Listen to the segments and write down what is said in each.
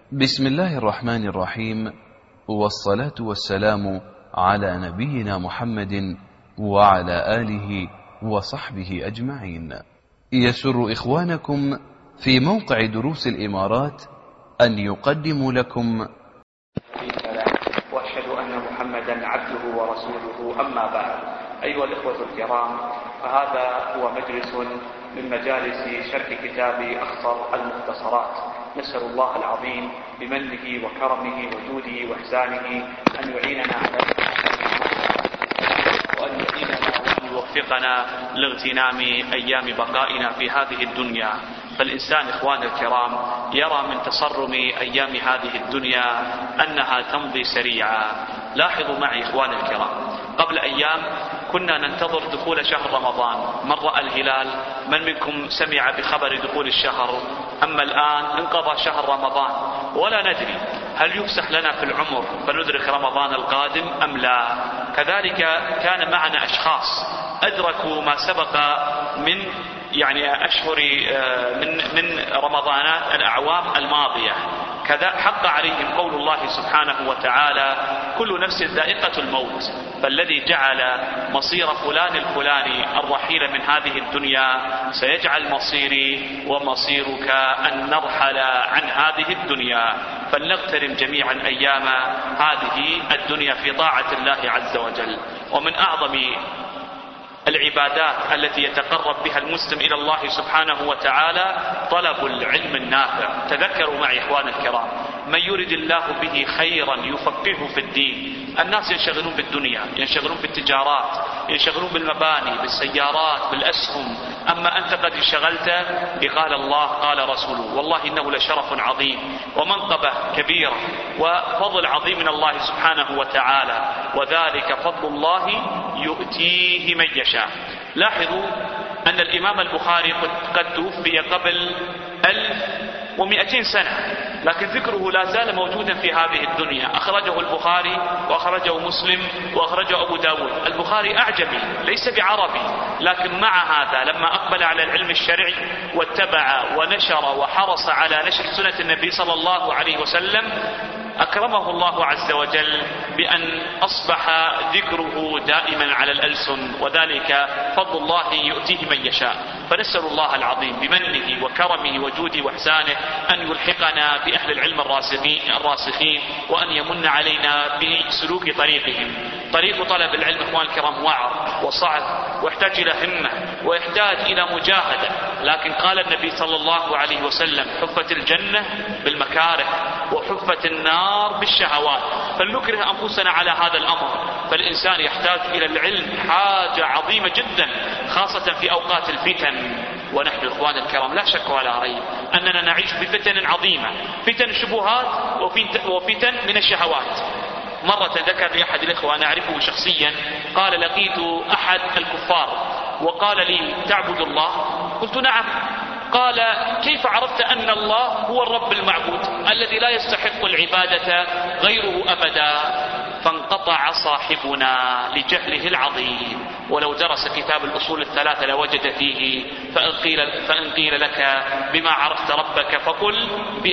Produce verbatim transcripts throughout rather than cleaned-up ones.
بسم الله الرحمن الرحيم، والصلاة والسلام على نبينا محمد وعلى آله وصحبه أجمعين. يسر إخوانكم في موقع دروس الإمارات أن يقدموا لكم وأشهد أن محمدا عبده ورسوله. أما بعد، أيها الإخوة الكرام، فهذا هو مجلس من مجالس شرح كتاب أخصر المختصرات. نسأل الله العظيم بمنه وكرمه وجوده وإحسانه أن يعيننا على وأن يعيننا وأن يوفقنا لاغتنام أيام بقائنا في هذه الدنيا. فالإنسان إخوان الكرام يرى من تصرم أيام هذه الدنيا أنها تمضي سريعا. لاحظوا معي إخوان الكرام، قبل أيام كنا ننتظر دخول شهر رمضان، من رأى الهلال؟ من منكم سمع بخبر دخول الشهر؟ أما الآن انقضى شهر رمضان ولا ندري هل يفسح لنا في العمر فندرك رمضان القادم أم لا. كذلك كان معنا أشخاص أدركوا ما سبق من يعني أشهر من من رمضانات الأعوام الماضية. كذا حق عليهم قول الله سبحانه وتعالى: كل نفس ذائقة الموت، فالذي جعل مصير فلان الفلاني الرحيل من هذه الدنيا سيجعل مصيري ومصيرك أن نرحل عن هذه الدنيا. فلنغترم جميعا أيام هذه الدنيا في طاعة الله عز وجل. ومن أعظم العبادات التي يتقرب بها المسلم إلى الله سبحانه وتعالى طلب العلم النافع. تذكروا معي إخوان الكرام، من يرد الله به خيرا يفقهه في الدين. الناس ينشغلون بالدنيا، ينشغلون بالتجارات، ينشغلون بالمباني، بالسيارات، بالأسهم. أما أنت قد انشغلت بقال الله قال رسوله. والله إنه لشرف عظيم ومنقبة كبيرة وفضل عظيم من الله سبحانه وتعالى، وذلك فضل الله يؤتيه من يشاء. لاحظوا أن الإمام البخاري قد توفي قبل ألف ومئتين سنة، لكن ذكره لا زال موجودا في هذه الدنيا. أخرجه البخاري وأخرجه مسلم وأخرجه أبو داود. البخاري أعجمي ليس بعربي، لكن مع هذا لما أقبل على العلم الشرعي واتبع ونشر وحرص على نشر سنة النبي صلى الله عليه وسلم أكرمه الله عز وجل بأن أصبح ذكره دائما على الألسن، وذلك فضل الله يؤتيه من يشاء. فنسأل الله العظيم بمنه وكرمه وجوده وإحسانه أن يلحقنا بأهل العلم الراسخين، وأن يمن علينا بسلوك طريقهم. طريق طلب العلم إخوان الكرام وعر وصعب، ويحتاج إلى همة ويحتاج إلى مجاهدة. لكن قال النبي صلى الله عليه وسلم: حفت الجنة بالمكاره وحفت النار بالشهوات. فلنكره أنفسنا على هذا الأمر. فالإنسان يحتاج إلى العلم حاجة عظيمة جدا، خاصة في أوقات الفتن. ونحن إخوان الكرام لا شك ولا ريب أننا نعيش بفتن عظيمة، فتن الشبهات وفتن من الشهوات. مرة ذكر لي أحد الإخوة أنا أعرفه شخصيا، قال: لقيت أحد الكفار وقال لي: تعبد الله؟ قلت: نعم. قال: كيف عرفت أن الله هو الرب المعبود الذي لا يستحق العبادة غيره أبدا؟ فانقطع صاحبنا لجهله العظيم. ولو درس كتاب الأصول الثلاثة لوجد فيه: فإن قيل, فإن قيل لك بما عرفت ربك فقل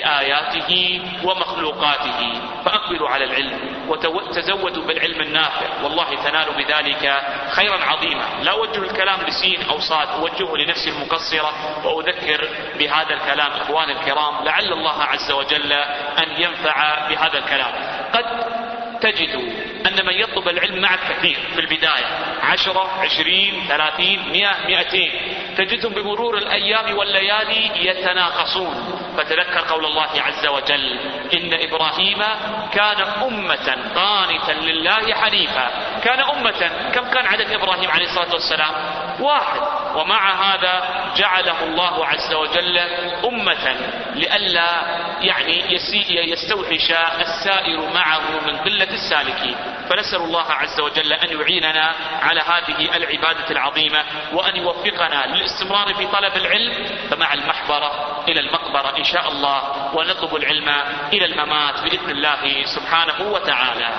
بآياته ومخلوقاته. فأقبلوا على العلم وتزودوا بالعلم النافع، والله تنالوا بذلك خيرا عظيما. لا أوجه الكلام لسين أو صاد، أوجهه لنفسي المقصرة، وأذكر بهذا الكلام إخوان الكرام لعل الله عز وجل أن ينفع بهذا الكلام. قد تجد أن من يطلب العلم معك كثير في البداية، عشرة عشرين ثلاثين مئة مئتين، تجدهم بمرور الأيام والليالي يتناقصون. فتذكر قول الله عز وجل: إن إبراهيم كان أمة قانتا لله حنيفا. كان أمة. كم كان عدد إبراهيم عليه الصلاة والسلام؟ واحد. ومع هذا جعله الله عز وجل أمة لئلا يعني يستوحش السائر معه من قلة السالكين. فنسأل الله عز وجل أن يعيننا على هذه العبادة العظيمة، وأن يوفقنا للاستمرار في طلب العلم، فمع المحبرة إلى المقبرة إن شاء الله، ونطلب العلم إلى الممات بإذن الله سبحانه وتعالى.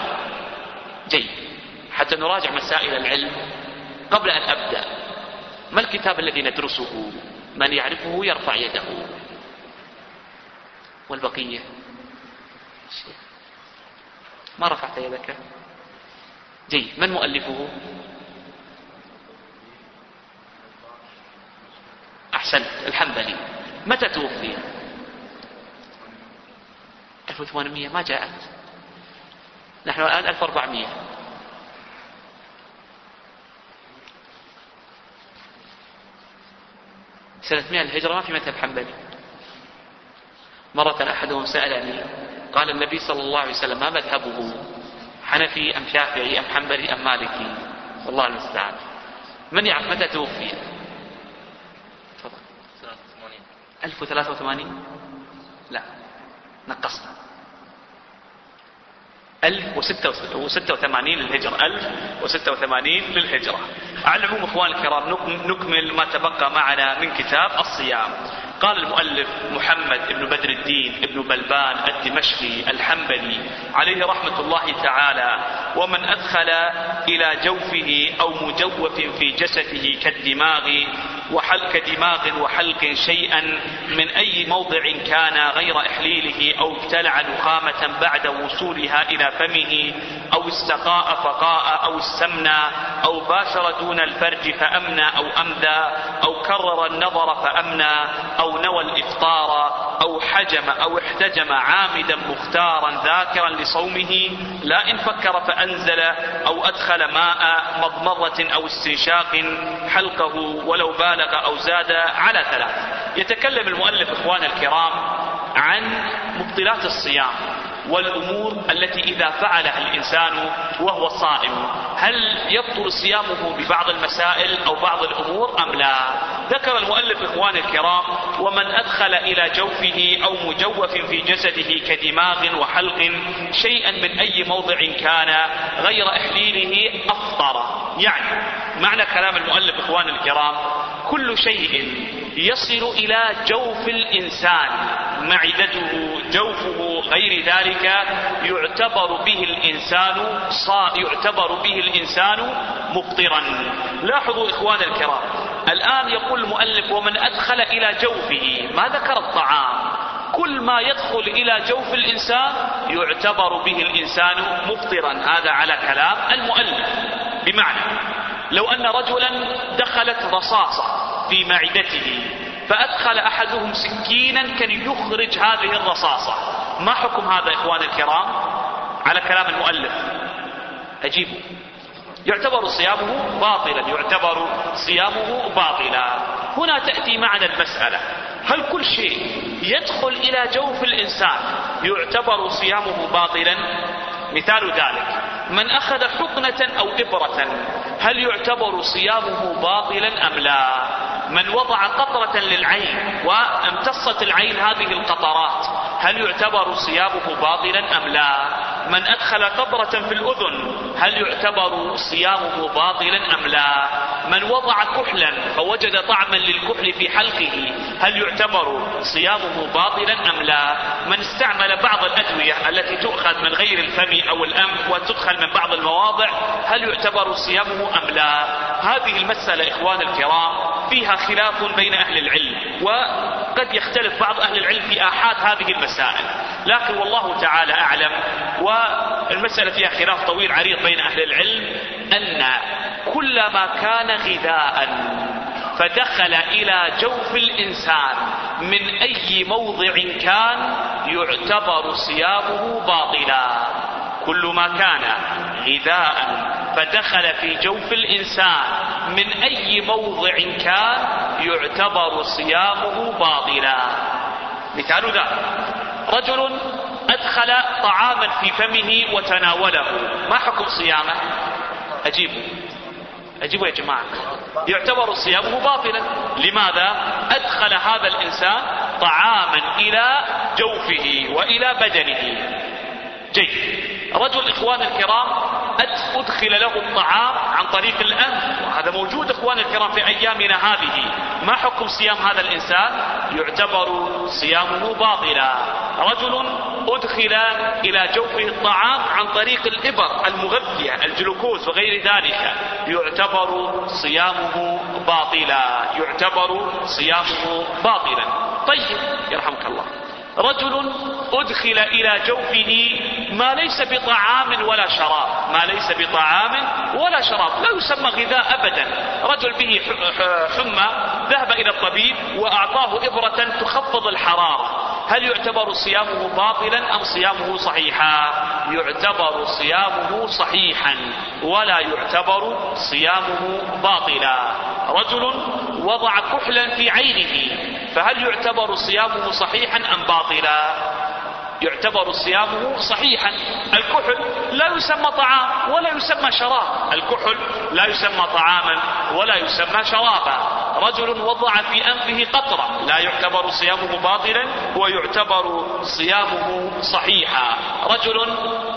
جيد، حتى نراجع مسائل العلم قبل أن أبدأ. ما الكتاب الذي ندرسه؟ من يعرفه يرفع يده، والبقية ما رفعت يدك. جيد. من مؤلفه؟ أحسنت، الحنبلي. متى توفي؟ ألف وثمانمائة ما جاءت، نحن الآن ألف وأربعمائة. سنة مئة الهجرة ما في مذهب حنبلي. مرة أحدهم سألني قال النبي صلى الله عليه وسلم ما مذهبه، حنفي أم شافعي أم حنبلي أم مالكي؟ والله المستعان. من يعرف متى توفي؟ تفضل. ألف وثلاثة وثمانين؟ لا، نقصنا. ألف وستة وثمانين للهجرة. ألف وستة وثمانين للهجرة. على العموم إخوان الكرام نكمل ما تبقى معنا من كتاب الصيام. قال المؤلف محمد بن بدر الدين ابن بلبان الدمشقي الحنبلي عليه رحمة الله تعالى: ومن أدخل إلى جوفه أو مجوف في جسده كالدماغ وحلق دماغ وحلق شيئا من أي موضع كان غير إحليله، أو ابتلع نخامة بعد وصولها إلى فمه، أو استقاء فقاء، أو استمنى، أو باشر دون الفرج فأمنى أو أمدى، أو كرر النظر فأمنى، أو نوى الإفطار، أو حجم أو احتجم عامدا مختارا ذاكرا لصومه لا إن فكر فأنزل، أو أدخل ماء مضمضة أو استنشاق حلقه ولو بالغ أو زاد على ثلاث. يتكلم المؤلف إخوان الكرام عن مبطلات الصيام والأمور التي إذا فعلها الإنسان وهو صائم هل يبطل صيامه ببعض المسائل أو بعض الأمور أم لا؟ ذكر المؤلف إخوان الكرام: ومن أدخل إلى جوفه أو مجوف في جسده كدماغ وحلق شيئا من أي موضع كان غير إحليله أفطر. يعني معنى كلام المؤلف إخوان الكرام: كل شيء يصل إلى جوف الإنسان، معدته، جوفه، غير ذلك، يعتبر به الإنسان صا يعتبر به الإنسان مفطرا. لاحظوا إخوان الكرام، الآن يقول المؤلف: ومن أدخل إلى جوفه، ما ذكر الطعام. كل ما يدخل إلى جوف الإنسان يعتبر به الإنسان مفطرا. هذا على كلام المؤلف. بمعنى لو أن رجلا دخلت رصاصة في معدته فأدخل أحدهم سكينا كي يخرج هذه الرصاصة، ما حكم هذا إخوان الكرام على كلام المؤلف؟ أجيبوا. يعتبر صيامه باطلا، يعتبر صيامه باطلا. هنا تأتي معنا المسألة: هل كل شيء يدخل إلى جوف الإنسان يعتبر صيامه باطلا؟ مثال ذلك: من أخذ حقنة أو إبرة هل يعتبر صيامه باطلا أم لا؟ من وضع قطرة للعين وامتصت العين هذه القطرات هل يعتبر صيامه باطلا أم لا؟ من أدخل قطرة في الأذن هل يعتبر صيامه باطلا أم لا؟ من وضع كحلا فوجد طعما للكحل في حلقه هل يعتبر صيامه باطلا أم لا؟ من استعمل بعض الأدوية التي تؤخذ من غير الفم أو الأنف وتدخل من بعض المواضع هل يعتبر صيامه أم لا؟ هذه المسألة إخوان الكرام فيها خلاف بين أهل العلم، وقد يختلف بعض أهل العلم في آحاد هذه المسائل، لكن والله تعالى أعلم. والمسألة فيها خلاف طويل عريض بين أهل العلم أن كل ما كان غذاء فدخل إلى جوف الإنسان من أي موضع كان يعتبر صيامه باطلا. كل ما كان غذاء فدخل في جوف الإنسان من أي موضع كان يعتبر صيامه باطلا. مثال ذلك: رجل أدخل طعاما في فمه وتناوله، ما حكم صيامه؟ أجيبوا أجيبوا يا جماعة. يعتبر صيامه باطلا. لماذا؟ أدخل هذا الإنسان طعاما إلى جوفه وإلى بدنه. جيد. رجل إخوان الكرام أدخل له الطعام عن طريق الأنف، وهذا موجود إخوان الكرام في أيامنا هذه، ما حكم صيام هذا الإنسان؟ يعتبر صيامه باطلا. رجل أدخل إلى جوفه الطعام عن طريق الإبر المغذية الجلوكوز وغير ذلك يعتبر صيامه باطلا، يعتبر صيامه باطلا. طيب يرحمك الله، رجل أدخل إلى جوفه ما ليس بطعام ولا شراب، ما ليس بطعام ولا شراب، لا يسمى غذاء أبدا. رجل به حمى ذهب إلى الطبيب وأعطاه إبرة تخفض الحرارة، هل يعتبر صيامه باطلا أم صيامه صحيحا؟ يعتبر صيامه صحيحا ولا يعتبر صيامه باطلا. رجل وضع كحلا في عينه، فهل يعتبر صيامه صحيحا أم باطلا؟ يعتبر صيامه صحيحا. الكحل لا يسمى طعام ولا يسمى شراب، الكحل لا يسمى طعاما ولا يسمى شرابا. رجل وضع في أنفه قطرة، لا يعتبر صيامه باطلا ويعتبر صيامه صحيحا. رجل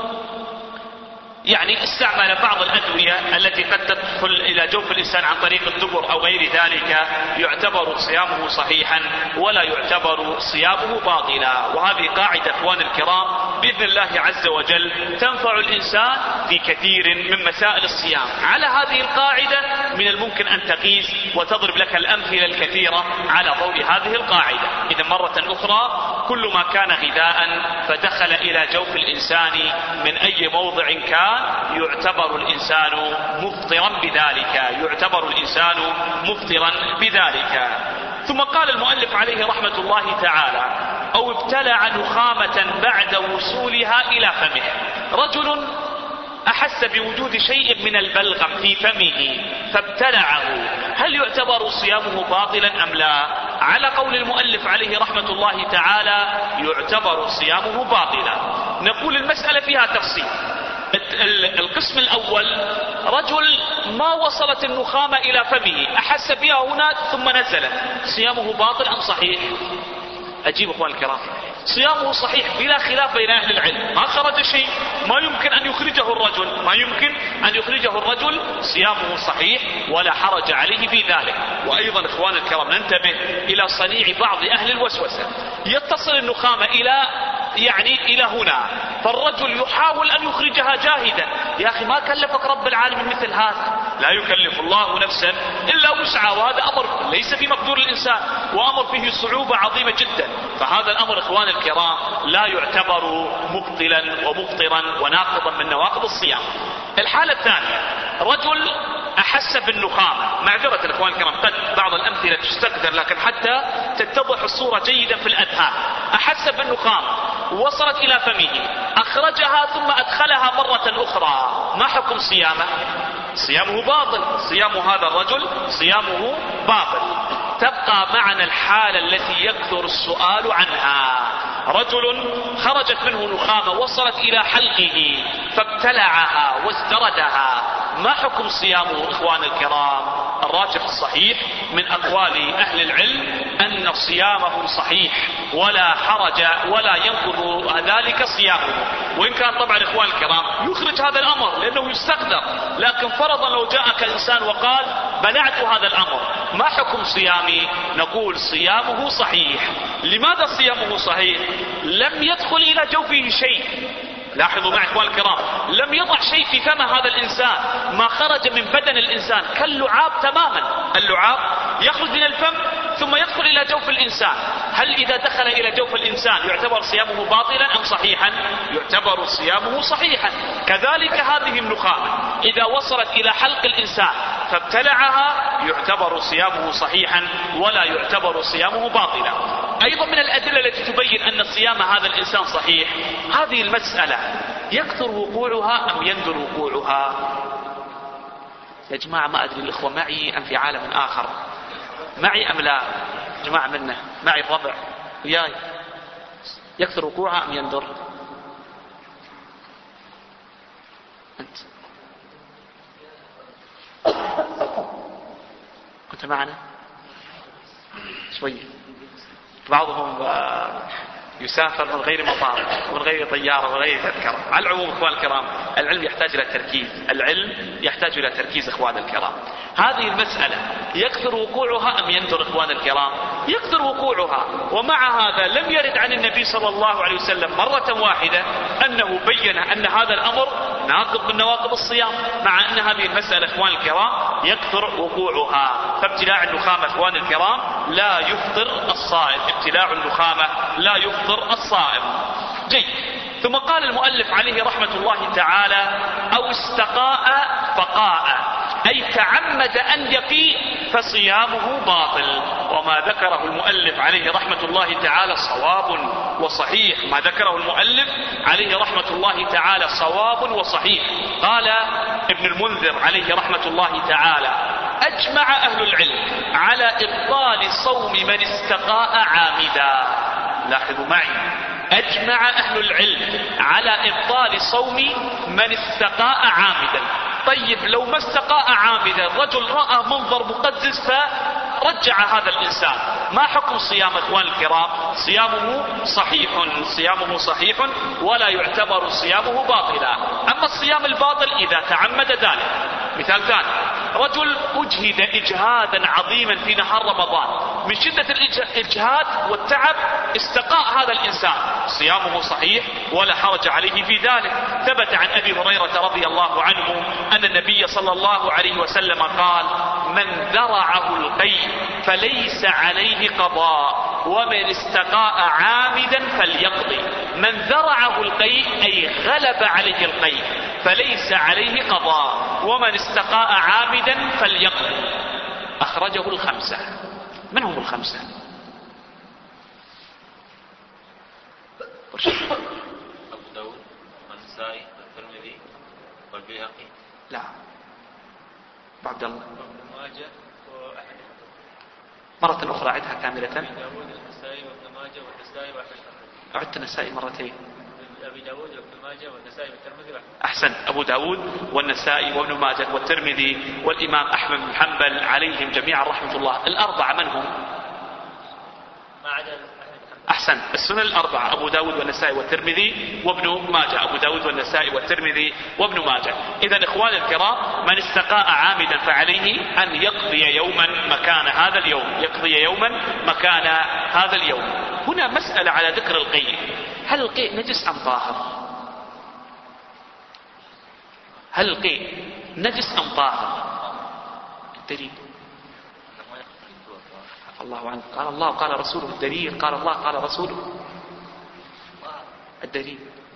يعني استعمل بعض الأدوية التي قد تدخل إلى جوف الإنسان عن طريق الدبر أو غير ذلك، يعتبر صيامه صحيحا ولا يعتبر صيامه باطلا. وهذه قاعدة إخوان الكرام بإذن الله عز وجل تنفع الإنسان في كثير من مسائل الصيام. على هذه القاعدة من الممكن أن تقيس وتضرب لك الأمثلة الكثيرة على ضوء هذه القاعدة. إذا مرة أخرى، كل ما كان غذاء فدخل إلى جوف الإنسان من أي موضع كان يعتبر الإنسان مفطرا بذلك، يعتبر الإنسان مفطرا بذلك. ثم قال المؤلف عليه رحمة الله تعالى: أو ابتلع نخامة بعد وصولها إلى فمه. رجل أحس بوجود شيء من البلغم في فمه فابتلعه، هل يعتبر صيامه باطلا أم لا؟ على قول المؤلف عليه رحمة الله تعالى يعتبر صيامه باطلا. نقول المسألة فيها تفصيل. القسم الأول: رجل ما وصلت النخامة إلى فمه، أحس بها هنا ثم نزلت، صيامه باطل أم صحيح؟ أجيب أخوان الكرام، صيامه صحيح بلا خلاف بين أهل العلم، ما خرج شيء، ما يمكن أن يخرجه الرجل، ما يمكن أن يخرجه الرجل، صيامه صحيح ولا حرج عليه في ذلك. وأيضا إخوان الكرام ننتبه إلى صنيع بعض أهل الوسوسة، يتصل النخامة إلى يعني إلى هنا، فالرجل يحاول أن يخرجها جاهدا. يا أخي ما كلفك رب العالمين مثل هذا، لا يكلف الله نفسا إلا وسعها، وهذا أمر ليس في مقدور الإنسان وأمر فيه صعوبة عظيمة جدا. فهذا الأمر إخوان الكرام لا يعتبر مبطلا ومفطرا وناقضا من نواقض الصيام. الحالة الثانية: رجل أحس بالنخامة، معذرة الإخوان الكرام قد بعض الأمثلة تستقدر لكن حتى تتضح الصورة جيدا في الأذهان. أحس بالنخامة وصلت إلى فمه، أخرجها ثم أدخلها مرة أخرى، ما حكم صيامه؟ صيامه باطل، صيام هذا الرجل صيامه باطل. تبقى معنا الحالة التي يكثر السؤال عنها: رجل خرجت منه نخامة وصلت إلى حلقه فابتلعها واستردها، ما حكم صيامه إخوان الكرام؟ الراجح الصحيح من أقوال أهل العلم أن صيامه صحيح ولا حرج ولا ينقض ذلك صيامه. وإن كان طبعا إخوان الكرام يخرج هذا الأمر لأنه يستقدر، لكن فرضا لو جاءك إنسان وقال بلعت هذا الأمر، ما حكم صيامي؟ نقول صيامه صحيح. لماذا صيامه صحيح؟ لم يدخل إلى جوفه شيء، لاحظوا معي إخوان الكرام، لم يضع شيء في فم هذا الإنسان، ما خرج من بدن الإنسان كاللعاب تماما. اللعاب يخرج من الفم ثم يدخل إلى جوف الإنسان، هل إذا دخل إلى جوف الإنسان يعتبر صيامه باطلا أم صحيحا؟ يعتبر صيامه صحيحا. كذلك هذه النخامة إذا وصلت إلى حلق الإنسان فابتلعها يعتبر صيامه صحيحا ولا يعتبر صيامه باطلا. أيضا من الأدلة التي تبين أن صيام هذا الإنسان صحيح هذه المسألة: يكثر وقوعها أم يندر وقوعها؟ يا جماعة ما أدري الإخوة معي أم في عالم آخر، معي أم لا؟ جماعة منا معي الربع وياي، يكثر وقوعها أم يندر؟ أنت كنت معنا شوية. بعضهم يسافر من غير مطار ومن غير طيارة ومن غير تذكرة. على العموم إخوان الكرام العلم يحتاج إلى تركيز، العلم يحتاج إلى تركيز إخوان الكرام. هذه المسألة يكثر وقوعها أم يندر إخوان الكرام؟ يكثر وقوعها. ومع هذا لم يرد عن النبي صلى الله عليه وسلم مرة واحدة أنه بين أن هذا الأمر ناقض من نواقض الصيام، مع أن هذه المسألة إخوان الكرام يكثر وقوعها. فابتلاع النخامة إخوان الكرام لا يفطر الصيام. الصائم، ابتلاع النخامة لا يفطر الصائم. جيد. ثم قال المؤلف عليه رحمة الله تعالى: أو استقاء فقاء، أي تعمد أن يقي فصيامه باطل. وما ذكره المؤلف عليه رحمة الله تعالى صواب وصحيح، ما ذكره المؤلف عليه رحمة الله تعالى صواب وصحيح. قال ابن المنذر عليه رحمة الله تعالى: أجمع أهل العلم على إبطال صوم من استقاء عامدا. لاحظوا معي، أجمع أهل العلم على إبطال صوم من استقاء عامدا. طيب لو ما استقاء عامدا، رجل رأى منظر مقزز فرجع هذا الإنسان، ما حكم صيام إخوان الكرام؟ صيامه صحيح، صيامه صحيح ولا يعتبر صيامه باطلا. أما الصيام الباطل إذا تعمد ذلك. مثال ثاني: رجل أجهد إجهادا عظيما في نهار رمضان، من شدة الإجهاد والتعب استقاء هذا الإنسان، صيامه صحيح ولا حرج عليه في ذلك. ثبت عن أبي هريرة رضي الله عنه أن النبي صلى الله عليه وسلم قال: من ذرعه القيء فليس عليه قضاء، ومن استقاء عامدا فليقضي. من ذرعه القيء أي غلب عليه القيء فليس عليه قضاء، ومن استقاء عامدا فليقضي. أخرجه الخمسة. من هم الخمسة؟ أبو داود والنسائي والترمذي والبيهقي. لا، عبد الله. وابن ماجه وأحمد. مرة أخرى عدها كاملة. أبي داود والنسائي وابن ماجه والنسائي وأحمد. عدت النسائي مرتين. أبي داود وابن ماجه والنسائي والترمذي وأحمد. أحسن. أبو داود والنسائي وابن ماجه والترمذي والإمام أحمد بن حنبل عليهم جميعا رحمة الله. الأربعة من هم؟ ما عدا أحسن. السنن الأربعة: أبو داود والنسائي والترمذي وابن ماجه. أبو داود والنسائي والترمذي وابن ماجه. إذن إخواني الكرام، من استقاء عامدا فعليه أن يقضي يوما مكان هذا اليوم، يقضي يوما مكان هذا اليوم. هنا مسألة على ذكر القيء: هل القيء نجس أم طاهر؟ هل القيء نجس أم طاهر؟ الدليل: الله عنه قال الله قال رسوله. الدليل: قال الله قال رسوله. الدليل: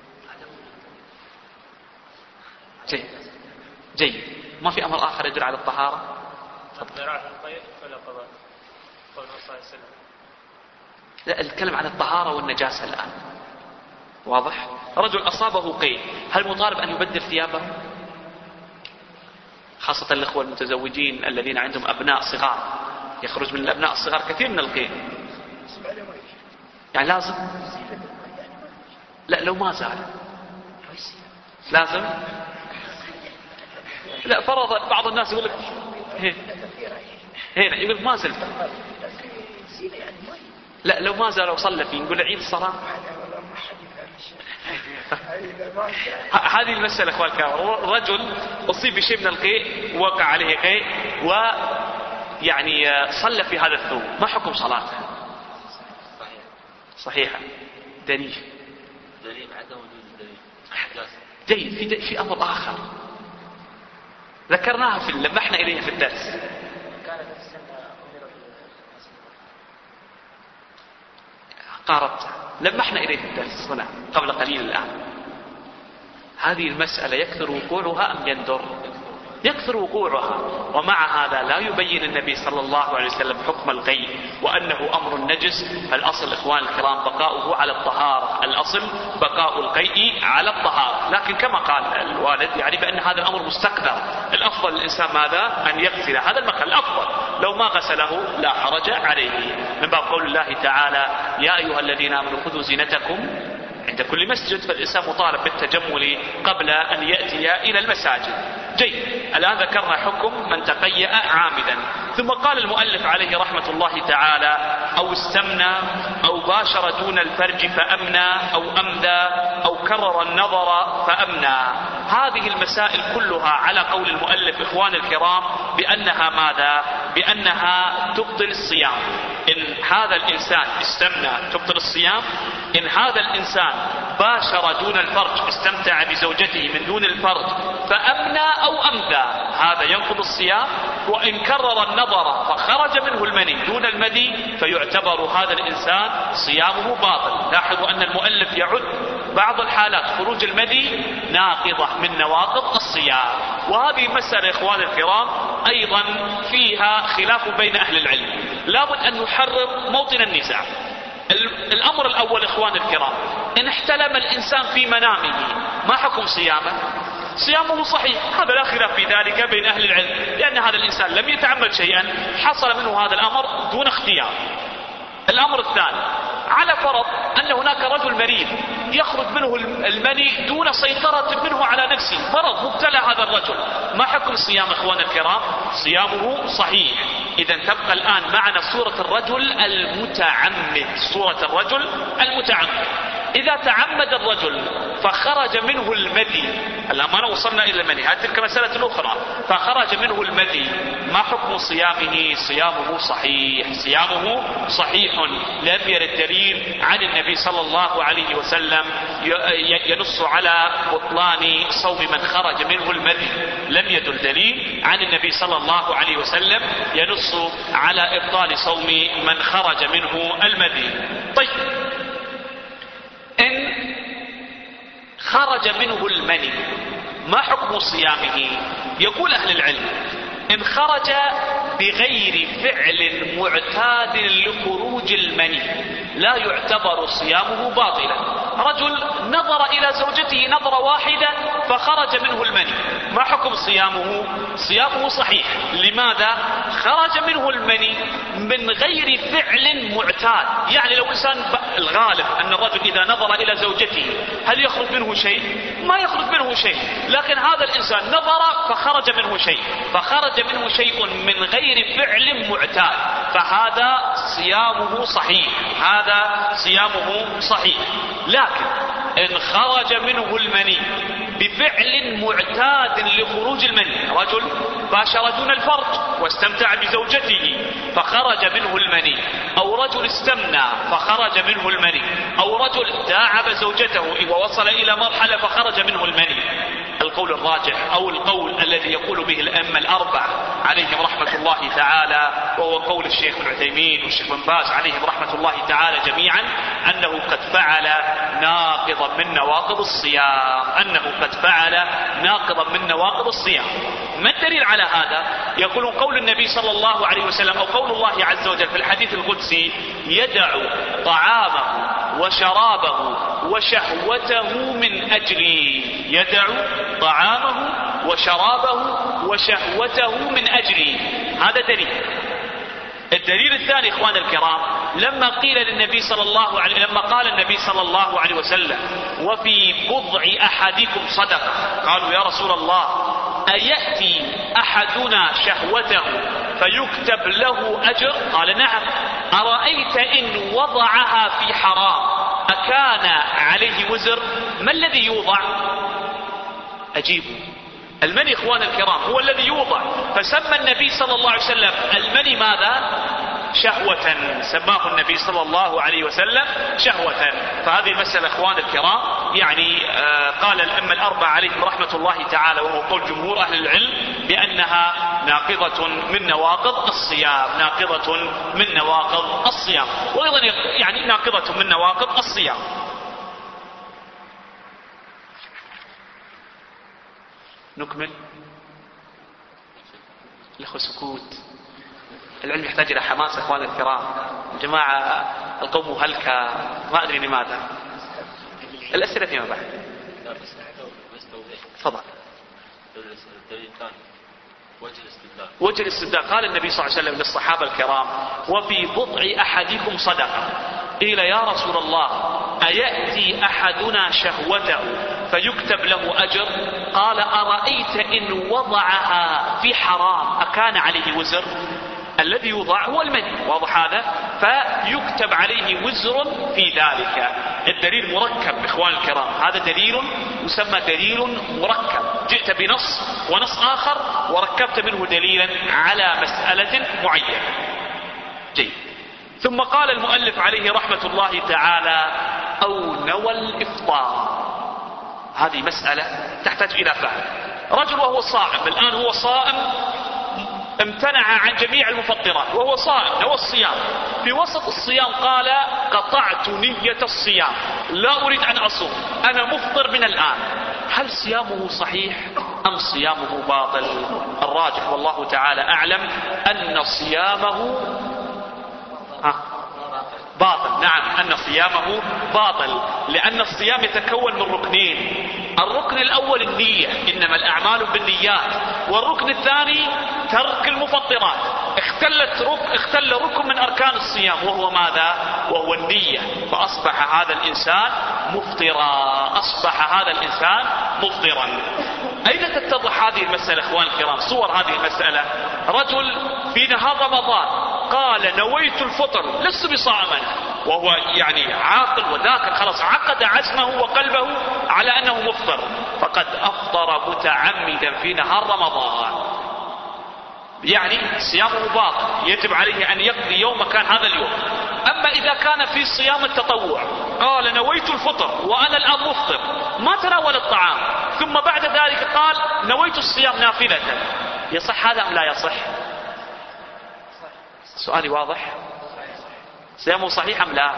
جيد جيد. ما في أمر آخر يدل على الطهارة؟ لا، الكلام عن الطهارة والنجاسة الآن. واضح؟ رجل أصابه قيء، هل مطالب أن يبدل ثيابه؟ خاصة الأخوة المتزوجين الذين عندهم أبناء صغار، يخرج من الأبناء الصغار كثير من القيء، يعني لازم. لا، لو ما زال لازم. لا، فرض بعض الناس يقول لك هنا يقول ما زلت. لا، لو ما زال وصلى فيه نقول عيد الصلاة. هذه المسألة اخوان الكرام. رجل أصيب بشيء من القيء، وقع عليه قيء، و يعني صلى في هذا الثوب، ما حكم صلاته؟ صحيحة. دليل؟ دليل عدم وجود الدليل. جيد. في, في أمر آخر ذكرناها في لمحنا إليه في الدرس. قاربت لمحنا إليه في الدرس هنا قبل قليل الآن. هذه المسألة يكثر وقوعها أم يندر؟ يكثر وقوعها. ومع هذا لا يبين النبي صلى الله عليه وسلم حكم القيء وأنه أمر نجس. فالأصل إخوان الكرام بقاؤه على الطهارة، الأصل بقاء القيء على الطهارة. لكن كما قال الوالد يعني بأن هذا الأمر مستقذر، الأفضل الإنسان ماذا؟ أن يغسل هذا المكان، الأفضل. لو ما غسله لا حرج عليه، من باب قول الله تعالى: يا أيها الذين آمنوا خذوا زينتكم عند كل مسجد. فالإنسان مطالب بالتجمل قبل أن يأتي إلى المساجد. جيد. الآن ذكرنا حكم من تقيأ عامدا. ثم قال المؤلف عليه رحمة الله تعالى: أو استمنى أو باشر دون الفرج فأمنى أو أمدى أو كرر النظر فأمنى. هذه المسائل كلها على قول المؤلف إخوان الكرام بأنها ماذا؟ بأنها تبطل الصيام. إن هذا الإنسان استمنى تبطل الصيام، إن هذا الإنسان باشر دون الفرج، استمتع بزوجته من دون الفرج فأمنى أو أمذى، هذا ينقض الصيام. وإن كرر النظر فخرج منه المني دون المذي فيعتبر هذا الإنسان صيامه باطل. لاحظوا أن المؤلف يعد بعض الحالات خروج المذي ناقضة من نواقض الصيام. وهذه مسألة إخوان الكرام أيضا فيها خلاف بين أهل العلم، لابد أن نحرر موطن النزاع. الأمر الأول إخوان الكرام، إن احتلم الإنسان في منامه ما حكم صيامه؟ صيامه صحيح، هذا لا خلاف في ذلك بين أهل العلم، لأن هذا الإنسان لم يتعمد شيئا، حصل منه هذا الأمر دون اختيار. الأمر الثاني، على فرض أن هناك رجل مريض يخرج منه المني دون سيطرة منه على نفسه، مرض مبتلى هذا الرجل، ما حكم صيام إخوان الكرام؟ صيامه صحيح. إذا تبقى الآن معنا صورة الرجل المتعمد، صورة الرجل المتعمد. إذا تعمد الرجل فخرج منه المذي، الآن ما وصلنا إلى المذي، هذه تلك مسألة أخرى، فخرج منه المذي، ما حكم صيامه؟ صيامه صحيح، صيامه صحيح. لم يرد دليل عن النبي صلى الله عليه وسلم ينص على بطلان صوم من خرج منه المذي، لم يدل دليل عن النبي صلى الله عليه وسلم ينص على إبطال صوم من خرج منه المذي. طيب، إن خرج منه المني ما حكم صيامه؟ يقول أهل العلم إن خرج بغير فعل معتاد لخروج المني لا يعتبر صيامه باطلا. رجل نظر إلى زوجته نظرة واحدة فخرج منه المني، ما حكم صيامه؟ صيامه صحيح. لماذا؟ خرج منه المني من غير فعل معتاد، يعني لو إنسان الغالب أن الرجل إذا نظر إلى زوجته هل يخرج منه شيء؟ ما يخرج منه شيء، لكن هذا الإنسان نظر فخرج منه شيء، فخرج منه شيء من غير فعل معتاد، فهذا صيامه صحيح، هذا صيامه صحيح. لكن إن خرج منه المني بفعل معتاد لخروج المني، رجل باشر دون الفرج واستمتع بزوجته فخرج منه المني، أو رجل استمنى فخرج منه المني، أو رجل داعب زوجته ووصل إلى مرحلة فخرج منه المني، القول الراجح أو القول الذي يقول به الأئمة الأربعة عليهم رحمة الله تعالى، وهو قول الشيخ ابن عثيمين والشيخ بن باز عليهم رحمة الله تعالى جميعا، أنه قد فعل ناقضا من نواقض الصيام، أنه قد فعل ناقضا من نواقض الصيام. ما الدليل على هذا؟ يقولون قول النبي صلى الله عليه وسلم أو قول الله عز وجل في الحديث القدسي: يدع طعامه وشرابه وشهوته من أجلي، يدع طعامه وشرابه وشهوته من أجلي، هذا دليل. الدليل الثاني إخوان الكرام، لما قيل للنبي صلى الله عليه لما قال النبي صلى الله عليه وسلم: وفي بضع أحدكم صدقة، قالوا يا رسول الله أيأتي أحدنا شهوته فيكتب له أجر؟ قال نعم. أرأيت إن وضعها في حرام أكان عليه وزر؟ ما الذي يوضع؟ أجيبوا، المني إخوان الكرام هو الذي يوضع، فسمى النبي صلى الله عليه وسلم المني ماذا؟ شهوة، سماه النبي صلى الله عليه وسلم شهوة. فهذه المسألة إخوان الكرام يعني آه قال الأئمة الأربعة عليهم رحمة الله تعالى، وهو قول جمهور أهل العلم، بأنها ناقضة من نواقض الصيام، ناقضة من نواقض الصيام، وأيضا يعني ناقضة من نواقض الصيام. نكمل. الأخوة سكوت، العلم يحتاج إلى حماس إخوان الكرام، جماعة القوم هلكة، ما أدري لماذا. الأسئلة فيما بعد. تفضل. وجه الاستدلال، قال النبي صلى الله عليه وسلم للصحابة الكرام: وفي بضع أحدكم صدقة. قيل يا رسول الله أيأتي أحدنا شهوته فيكتب له أجر؟ قال أرأيت إن وضعها في حرام أكان عليه وزر؟ الذي يوضع هو المني، واضح هذا؟ فيكتب عليه وزر في ذلك. الدليل مركب إخوان الكرام، هذا دليل يسمى دليل مركب، جئت بنص ونص آخر وركبت منه دليلا على مسألة معينة. جيد. ثم قال المؤلف عليه رحمة الله تعالى: أو نوى الإفطار. هذه مسألة تحتاج إلى فهم. رجل وهو صائم، الآن هو صائم امتنع عن جميع المفطرات وهو صائم نوى الصيام، في وسط الصيام قال قطعت نية الصيام، لا أريد أن أصوم، أنا مفطر من الآن. هل صيامه صحيح أم صيامه باطل؟ الراجح والله تعالى أعلم أن صيامه باطل. نعم، أن صيامه باطل، لأن الصيام يتكون من ركنين. الركن الأول النية، إنما الأعمال بالنيات، والركن الثاني ترك المفطرات. اختلت رك... اختل ركن من أركان الصيام وهو ماذا؟ وهو النية، فأصبح هذا الإنسان مفطرا، أصبح هذا الإنسان مفطرا. أين تتضح هذه المسألة إخوان الكرام؟ صور هذه المسألة: رجل في نهار رمضان قال نويت الفطر، لست بصائما، وهو يعني عاقل وذاكر، خلاص عقد عزمه وقلبه على أنه مفطر، فقد أفطر متعمدا في نهار رمضان، يعني صيامه باطل، يجب عليه أن يقضي يوم كان هذا اليوم. أما إذا كان في صيام التطوع قال نويت الفطر وأنا الآن مفطر، ما تناول الطعام، ثم بعد ذلك قال نويت الصيام نافلة، يصح هذا أم لا يصح؟ سؤالي واضح؟ صيامه صحيح أم لا؟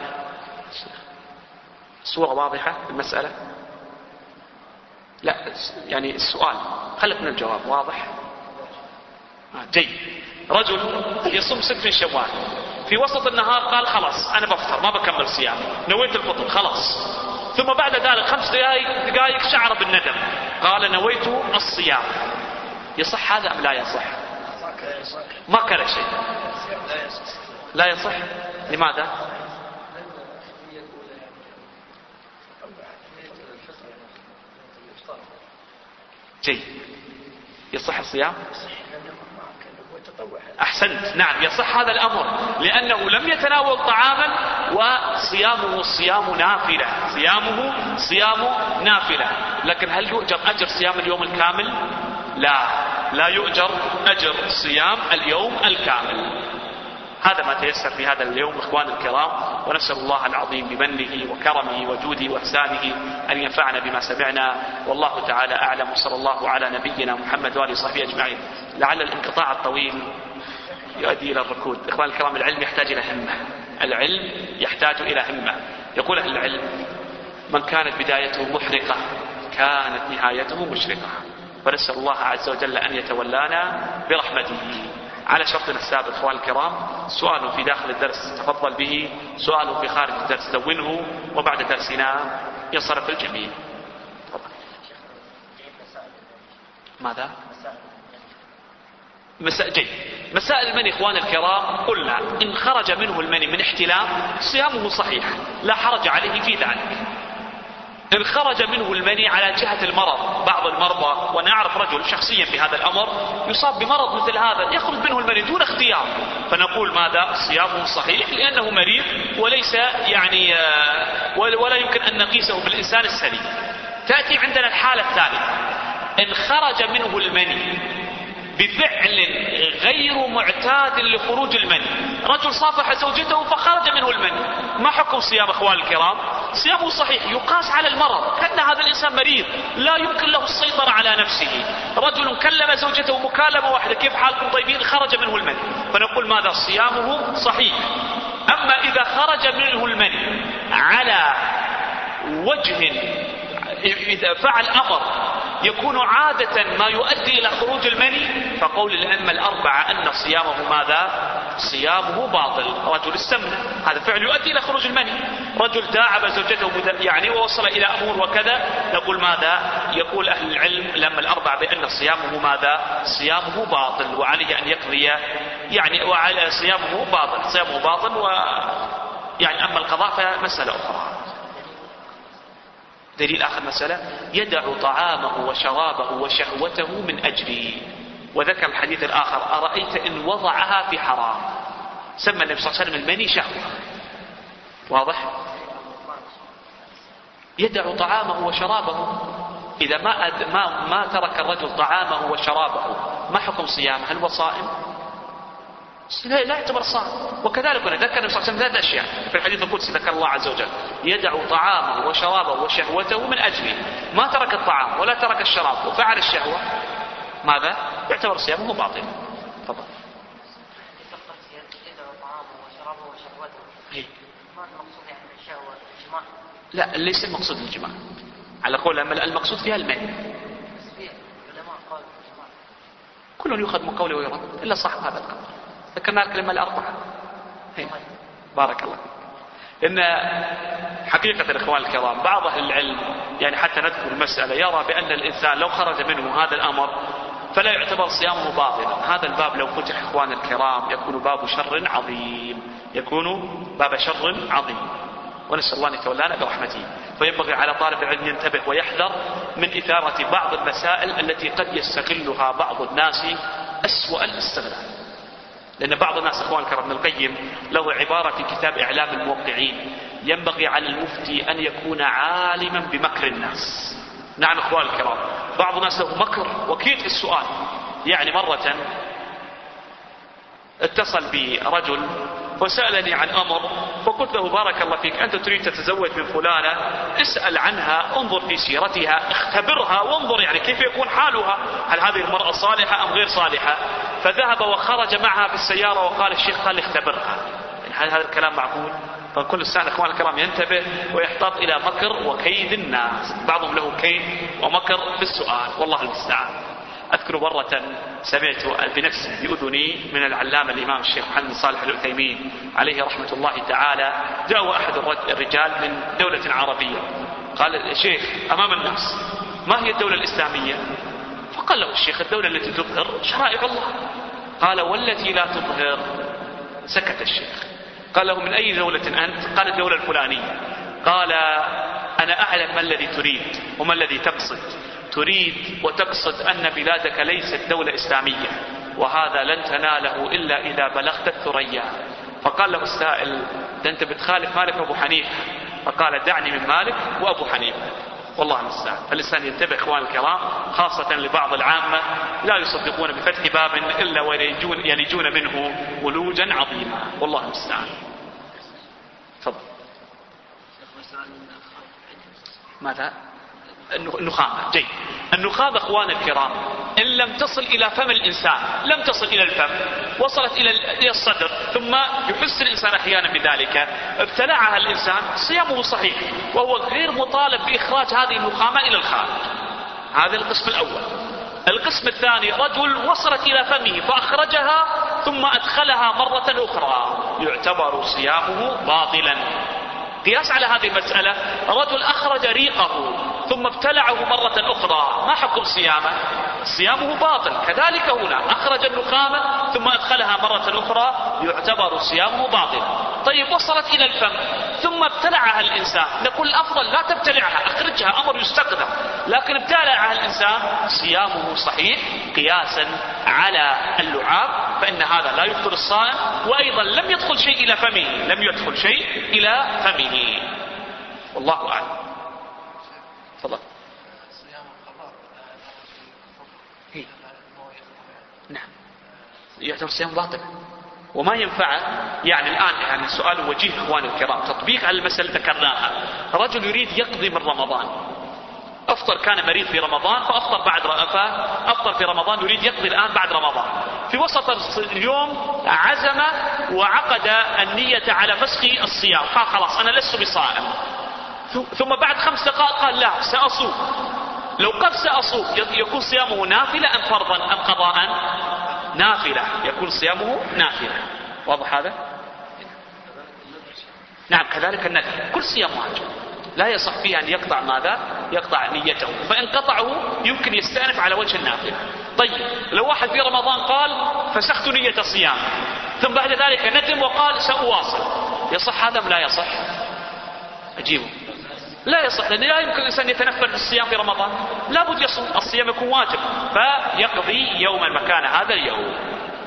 صورة واضحة في المسألة؟ لا، يعني السؤال خلت من الجواب واضح. آه جيد. رجل يصوم ست من شوال، في وسط النهار قال خلاص أنا بفطر ما بكمل صيام، نويت الفطر خلاص، ثم بعد ذلك خمس دقائق دقائق شعر بالندم قال نويت الصيام، يصح هذا أم لا يصح؟ ما كان شيء، لا يصح. لماذا؟ جيد. يصح الصيام؟ أحسنت، نعم يصح هذا الأمر، لأنه لم يتناول طعاما وصيامه صيام نافلة، صيامه صيام نافلة. لكن هل يؤجر أجر صيام اليوم الكامل؟ لا، لا يؤجر أجر صيام اليوم الكامل. هذا ما تيسر في هذا اليوم إخوان الكرام، ونسأل الله العظيم بمنه وكرمه وجوده وإحسانه أن ينفعنا بما سمعنا، والله تعالى أعلم، وصلى الله على نبينا محمد وآله وصحبه أجمعين. لعل الانقطاع الطويل يؤدي إلى الركود. إخوان الكرام، العلم يحتاج إلى همة، العلم يحتاج إلى همة. يقول أهل العلم: من كانت بدايته محرقة كانت نهايته مشرقة. ونسأل الله عز وجل أن يتولانا برحمته. على شرطنا السابق إخوان الكرام، سؤال في داخل الدرس تفضل به، سؤال في خارج الدرس دونه، وبعد درسنا ينصرف الجميع. ماذا؟ مساء جيد. مسائل المني إخوان الكرام، قلنا إن خرج منه المني من احتلام صيامه صحيح، لا حرج عليه في ذلك. إن خرج منه المني على جهة المرض، بعض المرضى، وأنا أعرف رجل شخصيا بهذا الأمر يصاب بمرض مثل هذا يخرج منه المني دون اختيار، فنقول ماذا؟ صيامه صحيح لأنه مريض وليس يعني ولا يمكن أن نقيسه بالإنسان السليم. تأتي عندنا الحالة الثالثة: إن خرج منه المني بفعل غير معتاد لخروج المني، رجل صافح زوجته فخرج منه المني، ما حكم صيام إخوان الكرام؟ صيامه صحيح، يقاس على المرض، كأن هذا الإنسان مريض لا يمكن له السيطرة على نفسه. رجل كلم زوجته مكالمة واحدة: كيف حالكم طيبين؟ خرج منه المني، فنقول ماذا؟ صيامه صحيح. أما إذا خرج منه المني على وجه، إذا فعل أمر يكون عادة ما يؤدي إلى خروج المني، فقول الأئمة الأربعة أن صيامه ماذا؟ صيامه باطل. رجل استمنى، هذا فعل يؤدي إلى خروج المني. رجل داعب زوجته يعني ووصل إلى أمور وكذا، نقول ماذا؟ يقول أهل العلم الأئمة الأربعة بأن صيامه ماذا؟ صيامه باطل، وعليه أن يقضي يعني، وعلى صيامه باطل، صيامه باطل، و يعني أما القضاء فمسألة أخرى. دليل آخر مسألة: يدع طعامه وشرابه وشهوته من أجلي. وذكر الحديث الآخر: أرأيت إن وضعها في حرام. سمى النبي صلى الله عليه وسلم المني شهوة. واضح؟ يدع طعامه وشرابه، إذا ما أد... ما ما ترك الرجل طعامه وشرابه ما حكم صيامه؟ هل هو صائم؟ لا يعتبر صائم. وكذلك ذكر النبي صلى الله عليه وسلم ثلاث أشياء في الحديث القدسي، ذكر الله عز وجل يدع طعامه وشرابه وشهوته من أجله، ما ترك الطعام ولا ترك الشراب وفعل الشهوة، ماذا؟ يعتبر صيامه باطل. تفضل. لا، ليس المقصود الجماع على قول المقصود فيها الماء. كل يؤخذ من قوله ويرد إلا صاحب هذا القول. ذكرنا الكلمة الأربعة. بارك الله فيك. إن حقيقة الإخوان الكرام بعض أهل العلم يعني حتى نذكر المسألة يرى بأن الإنسان لو خرج منه هذا الأمر فلا يعتبر صيامه باطلا. هذا الباب لو فتح إخوان الكرام يكون باب شر عظيم، يكون باب شر عظيم، ونسأل الله أن يتولانا برحمته. فينبغي على طالب العلم ينتبه ويحذر من إثارة بعض المسائل التي قد يستغلها بعض الناس أسوأ الاستغلال. لأن بعض الناس إخوان الكرام ابن القيم له عبارة في كتاب إعلام الموقعين: ينبغي على المفتي أن يكون عالما بمكر الناس. نعم إخوان الكرام، بعض الناس له مكر وكيد في السؤال. يعني مرة اتصل بي رجل وسألني عن أمر، فقلت له: بارك الله فيك، أنت تريد تتزوج من فلانة، اسأل عنها، انظر في سيرتها، اختبرها وانظر يعني كيف يكون حالها، هل هذه المرأة صالحة أم غير صالحة. فذهب وخرج معها في السيارة وقال الشيخ قال اختبرها. يعني هل هذا الكلام معقول؟ فكل إنسان إخوان الكرام ينتبه ويحتاط إلى مكر وكيد الناس، بعضهم له كيد ومكر في السؤال، والله المستعان. أذكر مرة سمعت بنفسي بأذني من العلامة الإمام الشيخ محمد صالح العثيمين عليه رحمة الله تعالى، جاء أحد الرجال من دولة عربية قال: الشيخ أمام الناس ما هي الدولة الإسلامية؟ فقال له الشيخ: الدولة التي تظهر شرائع الله. قال: والتي لا تظهر؟ سكت الشيخ. قال له: من أي دولة أنت؟ قال: الدولة الفلانية. قال: أنا أعلم ما الذي تريد وما الذي تقصد. تريد وتقصد أن بلادك ليست دولة إسلامية، وهذا لن تناله إلا إذا بلغت الثريا. فقال له السائل: ده أنت بتخالف مالك وأبو حنيفة. فقال: دعني من مالك وأبو حنيفة. والله المستعان. فالإنسان ينتبه إخوان الكرام، خاصة لبعض العامة لا يصدقون بفتح باب إلا ويلجون يلجون منه ولوجا عظيما، والله المستعان. تفضل. ماذا؟ النخامة. جيد. النخامة اخوان الكرام ان لم تصل الى فم الانسان، لم تصل الى الفم، وصلت الى الصدر، ثم يحس الانسان احيانا بذلك، ابتلعها الانسان، صيامه صحيح، وهو غير مطالب باخراج هذه النخامة الى الخارج. هذا القسم الاول. القسم الثاني: رجل وصلت الى فمه فاخرجها ثم ادخلها مرة اخرى، يعتبر صيامه باطلا. قياس على هذه المسألة: رجل أخرج ريقه ثم ابتلعه مرة أخرى، ما حكم صيامه؟ صيامه باطل. كذلك هنا أخرج النخامة ثم أدخلها مرة أخرى، يعتبر صيامه باطل. طيب وصلت إلى الفم ثم ابتلعها الإنسان، نقول الأفضل لا تبتلعها، أخرجها، أمر يستقدم. لكن ابتلعها الإنسان، صيامه صحيح قياسا على اللعاب، فإن هذا لا يفطر الصائم، وأيضا لم يدخل شيء إلى فمه، لم يدخل شيء إلى فمه. والله أعلم. تفضل. نعم، يعتبر صيام باطل وما ينفع. يعني الآن يعني سؤال وجيه إخواني الكرام، تطبيق على المسألة ذكرناها. رجل يريد يقضي من رمضان، أفطر، كان مريض في رمضان فأفطر بعد فأفطر في رمضان، يريد يقضي الآن بعد رمضان. في وسط اليوم عزم وعقد النية على فسخ الصيام، قال خلاص أنا لست بصائم. ثم بعد خمس دقائق قال: لا، سأصوم. لو قال سأصوم يكون صيامه نافلة أم فرضا أم قضاء؟ نافلة، يكون صيامه نافلة. واضح هذا؟ نعم. كذلك النذر، كل صيام واجب لا يصح فيه أن يقطع ماذا؟ يقطع نيته، فإن قطعه يمكن يستأنف على وجه النافلة. طيب لو واحد في رمضان قال فسخت نية الصيام، ثم بعد ذلك ندم وقال سأواصل، يصح هذا أم لا يصح؟ أجيبه. لا يصح، لأن لا يمكن الإنسان يتنفل في الصيام في رمضان، لا بد يصوم، الصيام يكون واجب، فيقضي يوما مكان هذا اليوم.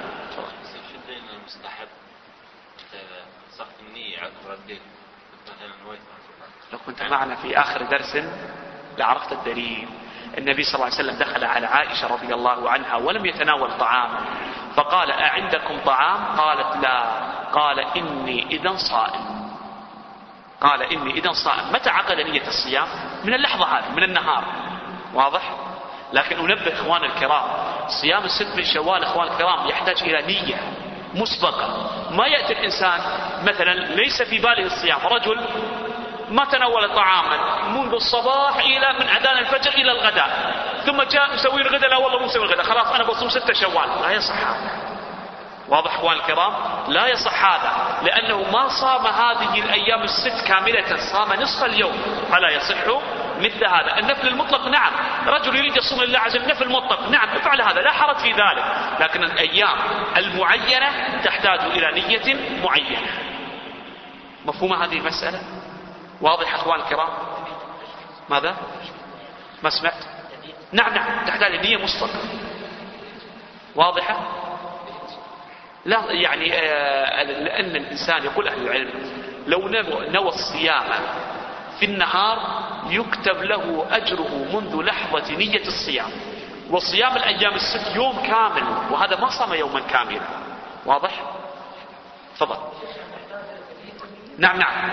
لو كنت معنا في آخر درس لعرفت الدليل. النبي صلى الله عليه وسلم دخل على عائشة رضي الله عنها ولم يتناول طعاما، فقال أعندكم طعام؟ قالت لا. قال إني إذن صائم. قال إني إذن صائم. متى عقد نية الصيام؟ من اللحظة هذه، من النهار. واضح؟ لكن أنبه إخوان الكرام، صيام الست من شوال إخوان الكرام يحتاج إلى نية مسبقة. ما يأتي الإنسان مثلا ليس في باله الصيام، رجل ما تناول طعاما منذ الصباح إلى من أذان الفجر إلى الغداء، ثم جاء يسوي الغداء، لا والله مو يسوي الغداء، خلاص أنا بصوم ستة شوال. لا يصح هذا. واضح إخوان الكرام؟ لا يصح هذا، لأنه ما صام هذه الأيام الست كاملة، صام نصف اليوم، فلا يصح مثل هذا. النفل المطلق نعم، رجل يريد يصوم لله عز وجل نفل مطلق نعم افعل هذا، لا حرج في ذلك، لكن الأيام المعينة تحتاج إلى نية معينة. مفهومة هذه المسألة؟ واضح أخوان الكرام؟ ماذا؟ ما سمعت؟ نعم نعم تحتاج نية مسبقة. واضحة؟ لا يعني آه لأن الإنسان يقول أهل العلم لو نوى الصيام في النهار يكتب له أجره منذ لحظة نية الصيام، وصيام الأيام الست يوم كامل، وهذا ما صام يوما كاملا. واضح؟ تفضل. نعم نعم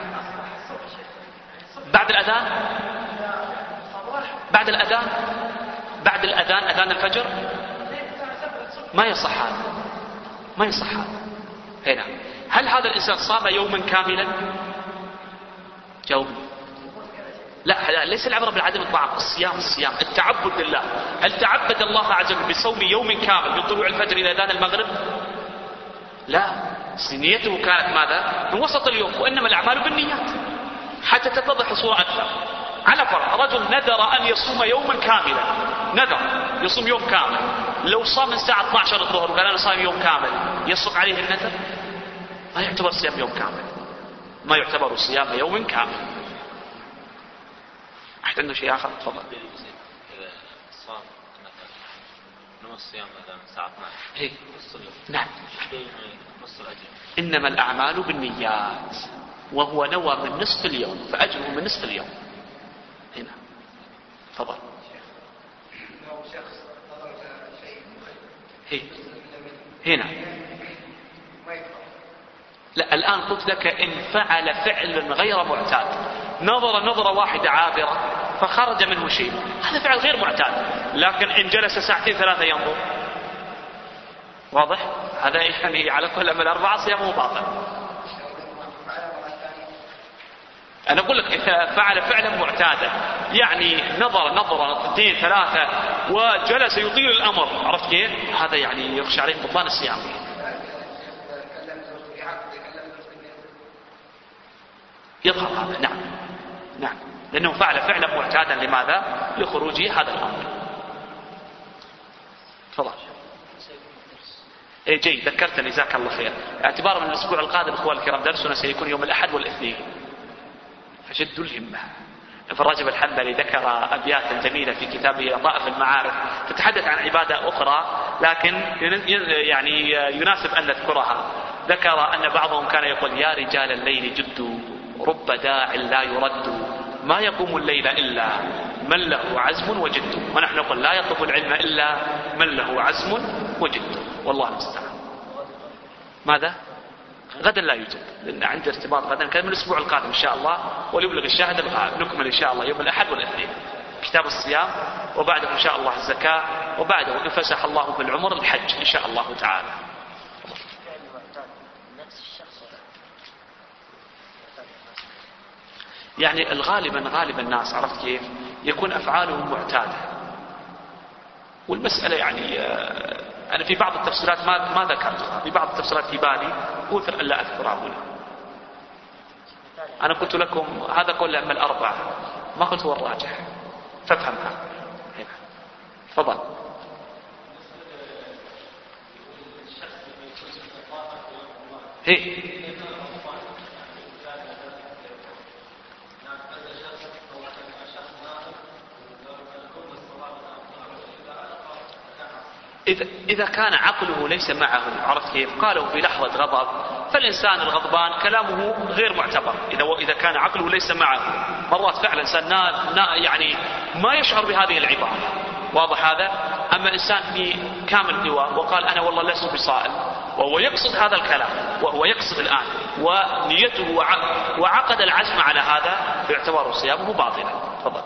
بعد الأذان، بعد الأذان بعد الأذان أذان الفجر ما يصح هذا، ما يصح هذا. هنا هل هذا الإنسان صام يوما كاملا؟ جاوبني. لا ليس العبرة بالعدم الطعام، الصيام الصيام التعبد لله. هل تعبد الله عز وجل بصوم يوم كامل من طلوع الفجر إلى أذان المغرب؟ لا، نيته كانت ماذا؟ من وسط اليوم، وإنما الأعمال بالنيات. حتى تتضح الصورة أكثر، على فرض رجل نذر أن يصوم يوما كاملا، نذر يصوم يوم كامل، لو صام من الساعة اثنتي عشرة الظهر وقال أنا صايم يوم كامل يصدق عليه النذر؟ ما يعتبر صيام يوم كامل، ما يعتبر صيام يوم كامل. أحد عنده شيء آخر؟ تفضل. إذا صام نوى الصيام من الساعة اثنتي عشرة هي نعم نص الأجر. إنما الأعمال بالنيات، وهو نوى من نصف اليوم فأجره من نصف اليوم. هنا تفضل. هي هنا لا، الآن قلت لك إن فعل فعل غير معتاد، نظر نظرة واحدة عابرة فخرج منه شيء، هذا فعل غير معتاد. لكن إن جلس ساعتين ثلاثة ينظر، واضح؟ هذا يعني على كل من الأربعة صيامه باطل. أنا أقول لك إذا فعل فعلا معتادا، يعني نظر نظرة اثنين ثلاثة وجلس يطيل الأمر، عرفت كيف؟ هذا يعني يخشى عليه بطلان الصيام. يظهر هذا نعم نعم، لأنه فعل فعلا معتادا. لماذا؟ لخروجه هذا الأمر. تفضل. إيه جيد، ذكرتني جزاك الله خير. اعتبارا من الأسبوع القادم إخواني الكرام درسنا سيكون يوم الأحد والاثنين، فشدوا الهمة. فالراجب الحنبلي ذكر أبياتا جميلة في كتابه لطائف المعارف تتحدث عن عبادة أخرى، لكن يعني يناسب أن نذكرها. ذكر أن بعضهم كان يقول يا رجال الليل جدوا، رب داع لا يرد، ما يقوم الليل إلا من له عزم وجد. ونحن نقول لا يطلب العلم إلا من له عزم وجد، والله المستعان. ماذا؟ غدا لا يوجد، لأن عندي ارتباط غدا، كان من الأسبوع القادم إن شاء الله، وليبلغ الشاهد الغائب. نكمل إن شاء الله يوم الأحد والاثنين كتاب الصيام، وبعده إن شاء الله الزكاة، وبعده إن فسح الله بالعمر الحج إن شاء الله تعالى. يعني الغالبا غالب الناس عرفت كيف يكون أفعالهم معتادة، والمسألة يعني أنا في بعض التفسيرات ما ما ذكرتها، في بعض التفسيرات في بالي أوثر ألا أذكرها هنا. أنا قلت لكم هذا قول الأئمة الأربعة، ما قلت هو الراجح، فافهمها. تفضل. هي إذا كان عقله ليس معه، عرفت كيف؟ قالوا في لحظة غضب، فالإنسان الغضبان كلامه غير معتبر. إذا إذا كان عقله ليس معه، مرات فعلا إنسان نا يعني ما يشعر بهذه العبارة، واضح هذا. أما إنسان في كامل دواء وقال أنا والله لست بصائم وهو يقصد هذا الكلام وهو يقصد الآن ونيته وعقد العزم على هذا باعتباره صيامه باطلا. تفضل.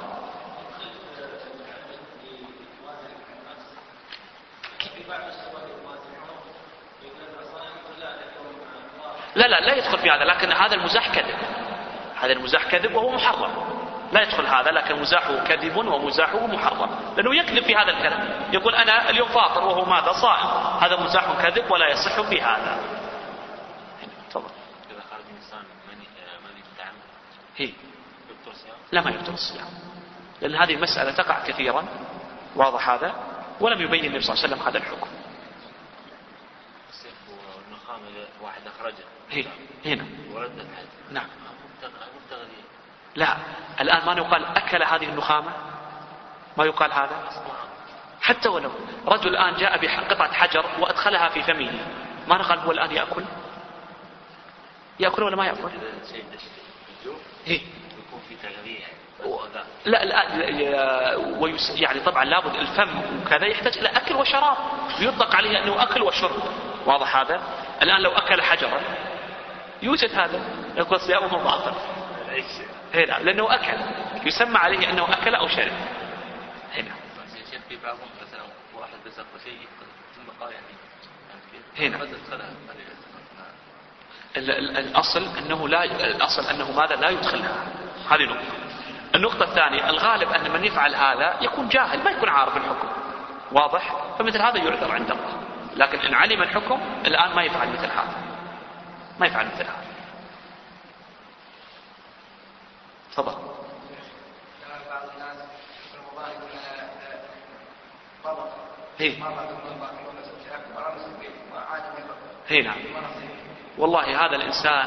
لا لا لا يدخل في هذا، لكن هذا المزاح كذب، هذا المزاح كذب وهو محرم، لا يدخل هذا، لكن مزاحه كذب ومزاحه محرم، لأنه يكذب في هذا الكلام، يقول أنا اليوم فاطر وهو ماذا صائم، هذا مزاح كذب ولا يصح في هذا. تفضل. إذا خرج الإنسان من يتعمد هي يبطل الصيام؟ لا ما يبطل الصيام، لأن هذه المسألة تقع كثيرا، واضح هذا، ولم يبين النبي صلى الله عليه وسلم هذا الحكم. السيف والنخامة واحد أخرجه هي هنا ورد الحد. نعم. مبتغذي. لا الآن ما يقال أكل هذه النخامة، ما يقال هذا، حتى ولو رجل الآن جاء بقطعة حجر وأدخلها في فمه، ما نقال هو الآن يأكل، يأكل ولا ما يأكل؟ إيه؟ يكون في تغذية. لا لا ويس يعني طبعا لابد الفم وكذا يحتاج إلى أكل وشراب، يطلق عليه أنه أكل وشرب، واضح هذا. الآن لو أكل حجرا يوجد هذا، يقول صيامه باطل هنا لأنه أكل، يسمى عليه أنه أكل أو شرب هنا. في بعضهم مثلا واحد بزق شيء ثم قال هنا يعني الأصل أنه لا الأصل أنه ماذا لا يدخلها، هذه نقطة. النقطة الثانية الغالب أن من يفعل هذا يكون جاهل، ما يكون عارف الحكم، واضح، فمثل هذا يعذر عند الله، لكن إن علم الحكم الآن ما يفعل مثل هذا، ما يفعل مثل هذا. تفضل. هي هي نعم. والله هذا الإنسان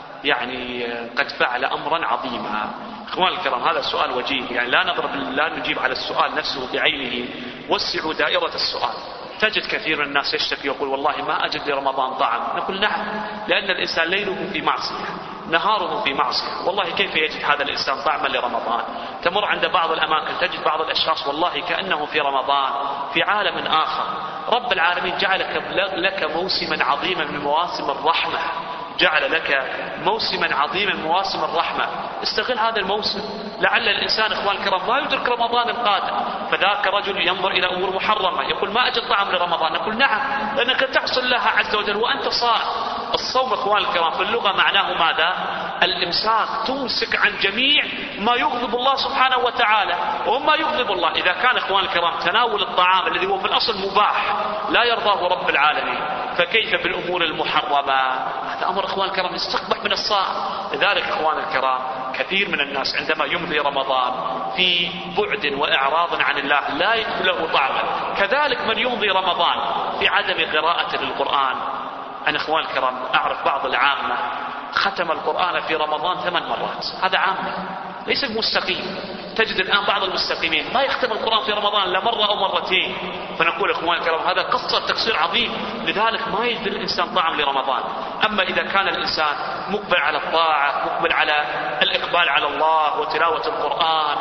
يعني قد فعل أمرا عظيما. إخوان الكرام هذا السؤال وجيه، يعني لا نضرب لا نجيب على السؤال نفسه بعينه، وسعوا دائرة السؤال. تجد كثير من الناس يشتكي يقول والله ما أجد لرمضان طعم، نقول نعم، لأن الإنسان ليله في معصية نهاره في معصية، والله كيف يجد هذا الإنسان طعما لرمضان؟ تمر عند بعض الأماكن تجد بعض الأشخاص والله كأنه في رمضان في عالم آخر. رب العالمين جعل لك موسما عظيما من مواسم الرحمة، جعل لك موسما عظيما من مواسم الرحمة، استغل هذا الموسم. لعل الإنسان إخوان الكرام ما يدرك رمضان القادم، فذاك رجل ينظر إلى أمور محرمة يقول ما أجد طعم لرمضان، نقول نعم لأنك تحصل لها عز وجل وأنت صائم. الصوم إخوان الكرام في اللغة معناه ماذا؟ الإمساك، تمسك عن جميع ما يغضب الله سبحانه وتعالى. وما يغضب الله إذا كان إخوان الكرام تناول الطعام الذي هو في الأصل مباح لا يرضاه رب العالمين، فكيف بالأمور المحرمة؟ هذا أمر إخوان الكرام يستقبح من الصائم. لذلك إخوان الكرام كثير من الناس عندما يمضي رمضان في بعد وإعراض عن الله لا يدخل له طعما، كذلك من يمضي رمضان في عدم قراءة للقرآن. أنا إخوان الكرام أعرف بعض العامة ختم القرآن في رمضان ثمان مرات، هذا عامة ليس المستقيم. تجد الآن بعض المستقيمين ما يختم القرآن في رمضان لا مرة أو مرتين، فنقول إخوان الكرام هذا قصة تقصير عظيم، لذلك ما يجد الإنسان طعم لرمضان. أما إذا كان الإنسان مقبل على الطاعة، مقبل على الإقبال على الله وتلاوة القرآن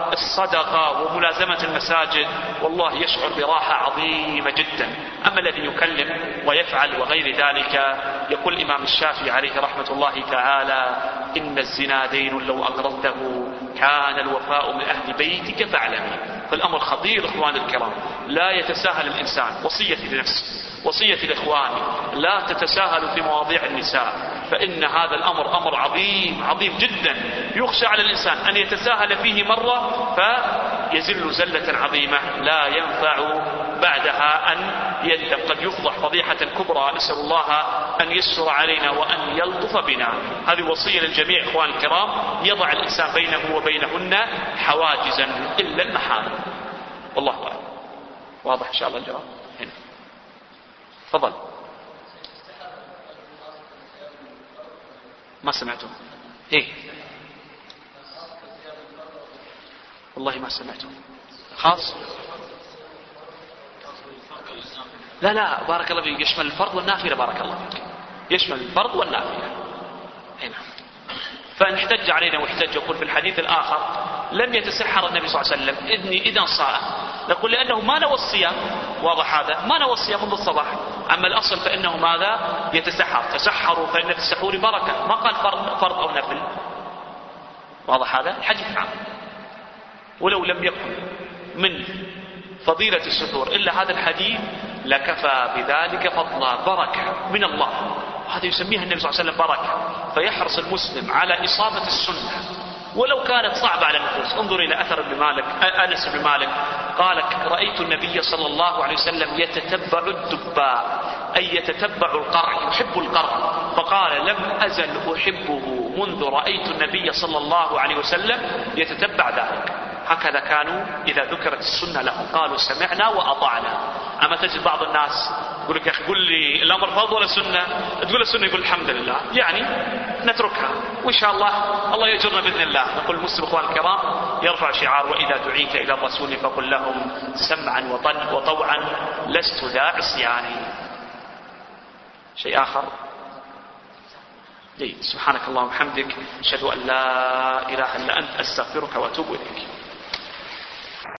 والصدقة وملازمة المساجد، والله يشعر براحة عظيمة جدا. أما الذي يكلم ويفعل وغير ذلك، يقول الإمام الشافعي عليه رحمة الله تعالى إن الزنا دين لو أقرضته كان الوفاء من أهل بيتك فاعلمي. فالأمر خطير إخوان الكرام، لا يتساهل الإنسان. وصيتي لنفسي وصيتي لإخواني لا تتساهلوا في مواضيع النساء، فإن هذا الأمر أمر عظيم عظيم جدا، يخشى على الإنسان أن يتساهل فيه مرة فيزل زلة عظيمة لا ينفع بعدها أن يندم، قد يفضح فضيحة كبرى. نسأل الله أن يسر علينا وأن يلطف بنا. هذه وصية للجميع إخوان الكرام، يضع الإنسان بينه وبينهن حواجزا إلا المحارم. والله أعلم. واضح إن شاء الله الجواب هنا. تفضل. ما سمعته؟ إيه والله ما سمعته خاص. لا لا بارك الله فيك، يشمل الفرض والنافلة، بارك الله فيك، يشمل الفرض والنافلة هنا. فإن احتج علينا واحتج يقول في الحديث الآخر لم يتسحر النبي صلى الله عليه وسلم إذني إذا صائم، نقول لأنه ما نوى الصيام، واضح هذا، ما نوى الصيام منذ الصباح. أما الأصل فإنه ماذا؟ يتسحر، تسحروا فإن في السحور بركة، ما قال فرض, فرض أو نفل، واضح هذا الحديث عام. ولو لم يكن من فضيلة السحور إلا هذا الحديث لكفى بذلك فضلا، بركة من الله، هذا يسميها النبي صلى الله عليه وسلم بركة. فيحرص المسلم على إصابة السنة ولو كانت صعبة على النفوس. انظر إلى أثر ابن مالك، أنس بن مالك قال رأيت النبي صلى الله عليه وسلم يتتبع الدباء، أي يتتبع القرع، يحب القرع، فقال لم أزل أحبه منذ رأيت النبي صلى الله عليه وسلم يتتبع ذلك. هكذا كانوا إذا ذكرت السنة لهم قالوا سمعنا وأطعنا. أما تجد بعض الناس يقول لك يا أخي قل لي الأمر فرض ولا سنة، تقول السنة يقول الحمد لله، يعني نتركها وإن شاء الله الله يجرنا بإذن الله. نقول المسلم إخوان الكرام يرفع شعار وإذا دعيت إلى الرسول فقل لهم سمعا وطوعا لست ذا عصيان. شيء آخر؟ جيد. سبحانك اللهم وبحمدك أشهد أن لا إله إلا أنت أستغفرك وأتوب إليك.